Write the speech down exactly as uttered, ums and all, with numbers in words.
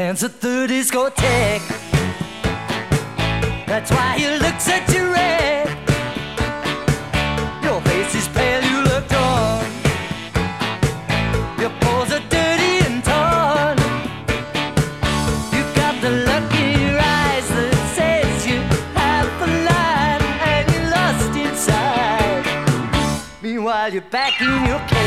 dance at the discotheque. That's why he looks at you red. Your face is pale, you look drawn. Your pores are dirty and torn. You've got the look in your eyes that says you have a line and you're lost inside. Meanwhile, you're back in your cage.